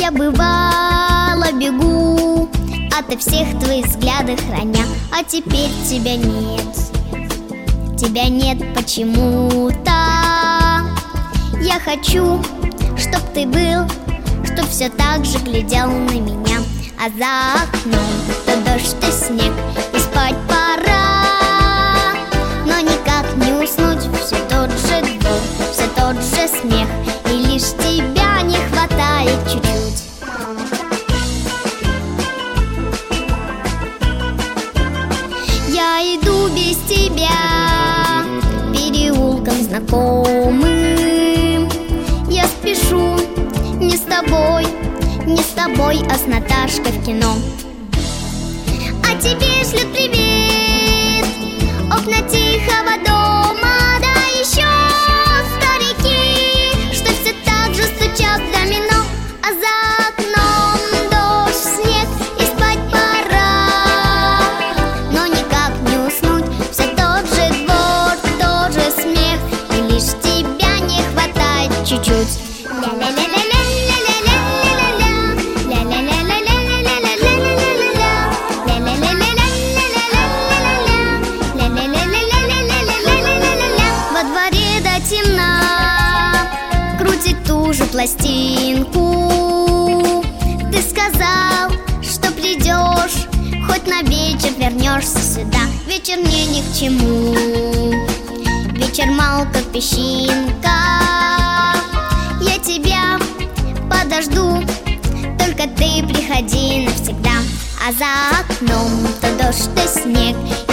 Я бывало бегу ото всех твоих взглядов храня, а теперь тебя нет. Тебя нет почему-то. Я хочу, чтоб ты был, чтоб все так же глядел на меня. А за окном то дождь, то снег, и спать пора. Но никак не уснуть, все тот же двор, все тот же смех, и лишь тебя не хватает чуть-чуть. Я иду без тебя переулком знакомым. Я спешу не с тобой, не с тобой, а с Наташкой в кино. А тебе шлют привет окна тихого дома, да еще старики, что все так же стучат в домино. А за окном дождь, снег, и спать пора. Но никак не уснуть, все тот же двор, тот же смех, и лишь тебя не хватает чуть-чуть. Крутит ту же пластинку. Ты сказал, что придешь, хоть на вечер вернешься сюда. Вечер мне ни к чему, вечер мал, как песчинка. Я тебя подожду, только ты приходи навсегда. А за окном то дождь, то снег,